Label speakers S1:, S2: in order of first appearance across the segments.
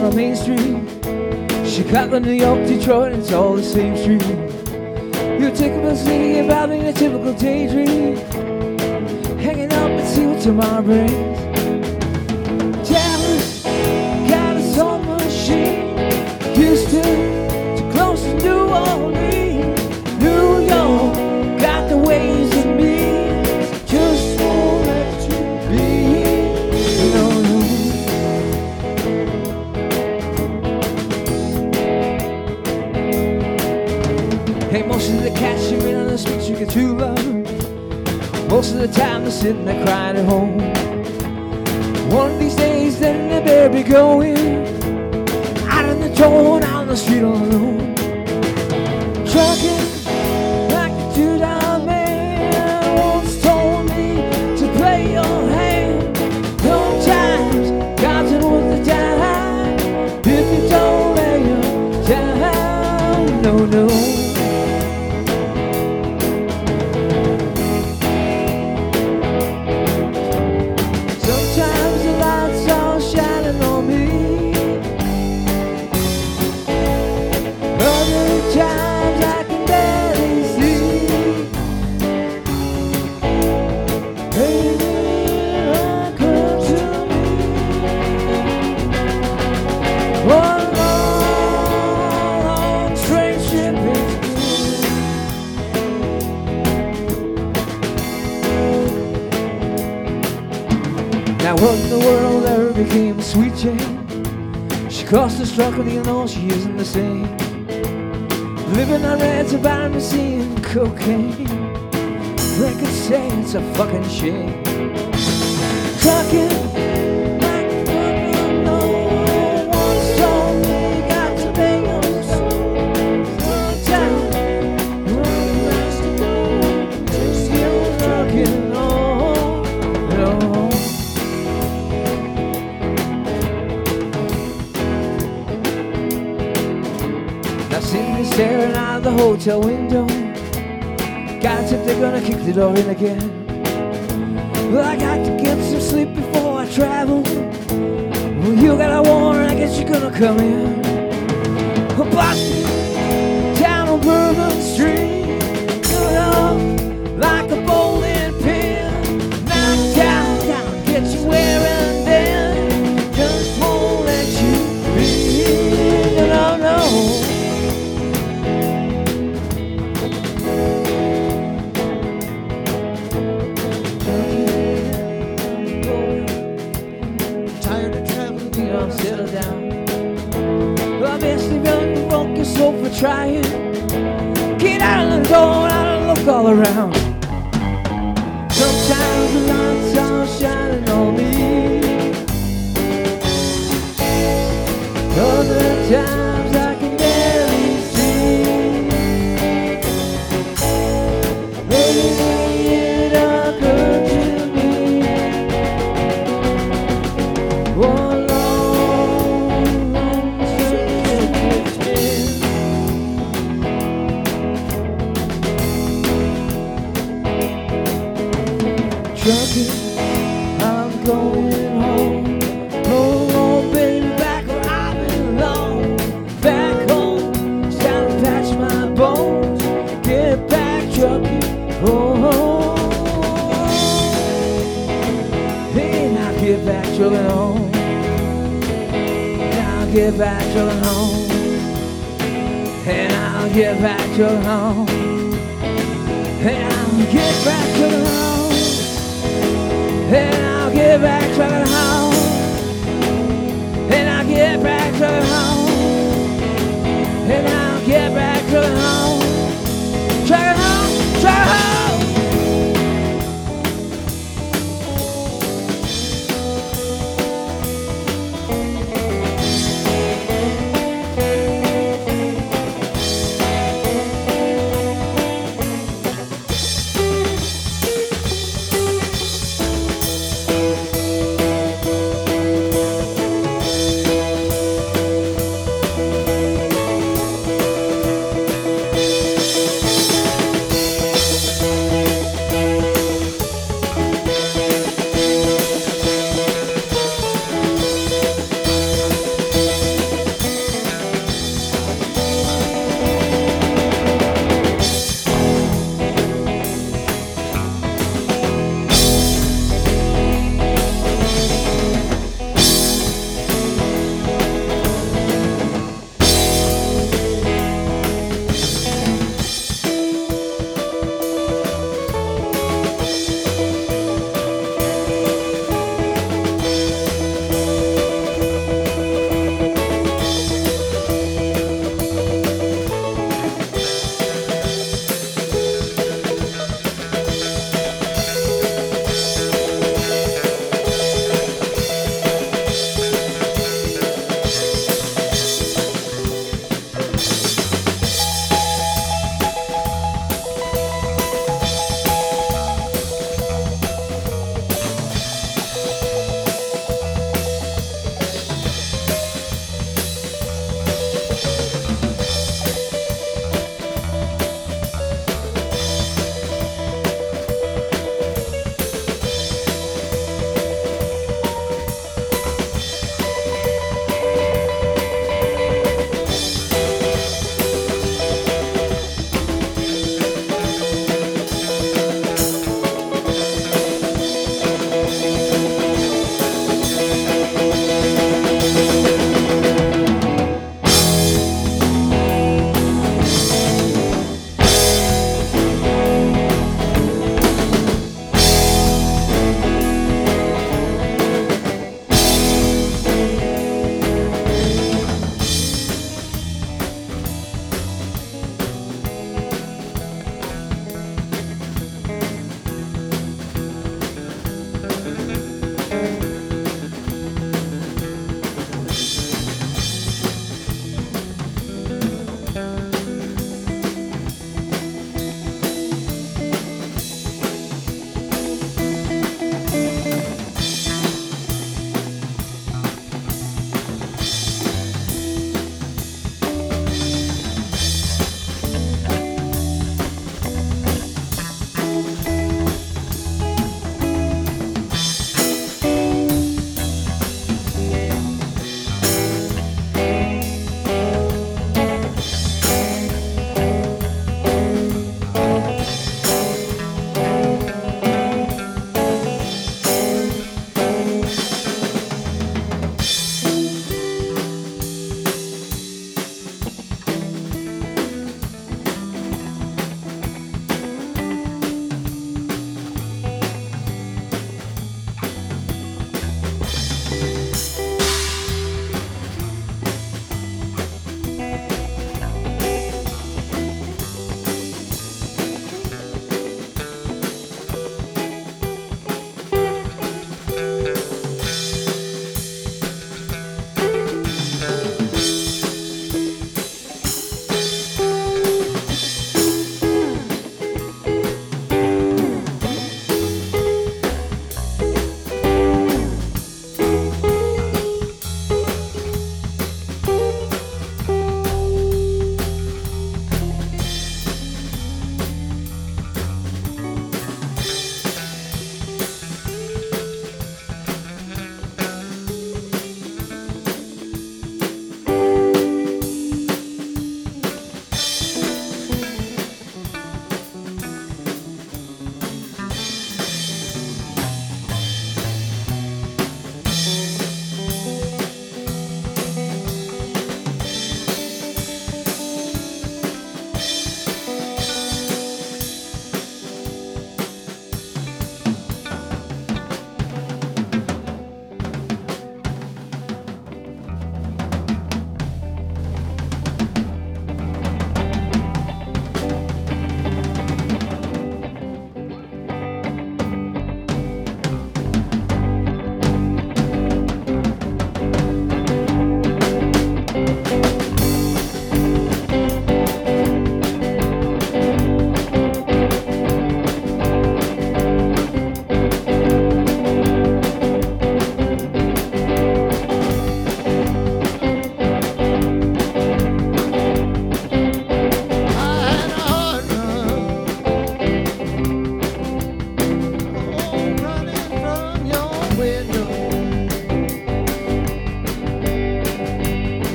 S1: on the main street. Chicago, New York, Detroit, it's all the same street. You take up a city involving a typical daydream, hanging out and see what tomorrow brings. Dallas got a soul machine. Houston too close to New Orleans. New York got the ways of me, just won't let you be. No, no. Hey, most of the cats you meet on the streets you get to love. Most of the time they're sitting there crying at home. One of these days then they better be going out on the town, out on the street all alone. Trucking like a $2 man once told me to play your hand. No times, God's in worth the time if you don't lay your down. No, no. Sometimes the lights are shining on me. Other times I can barely see. Baby, come to me. One long train trip is now what in the world ever became a sweet Jane? She crossed the struggle, you know she isn't the same. Living on reds and vitamin C and cocaine. They could say it's a fucking shame. Trucking like a fucking no one told me got to make them slow down. Running fast to go, just you trucking on, no. Now sitting there staring out of the hotel window, guys if they're gonna kick the door in again. Well, I got to get some sleep before I travel. Well, you got a warrant, I guess you're gonna come in. Boston, down on Bourbon Street, going up like a bowling pin. Knock down, down, get you where and then just won't let you be. No, no. Settle down. Obviously, young folk is so for trying. Get out of the door, out and look all around. Sometimes the lights are shining on me. Other times I can barely see. Maybe it occurred to me. One trucking, I'm going home. Oh, baby, back where I belong. Back home, it's time to patch my bones. Get back trucking, oh. Hey, now get back trucking home. Now get back trucking home. And I'll get back trucking home. And I'll get back trucking home. And I'll get back trucking home. And I'll get back trucking home. And I'll get back trucking home. Trucking home, trucking home.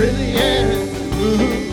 S2: really am. Ooh.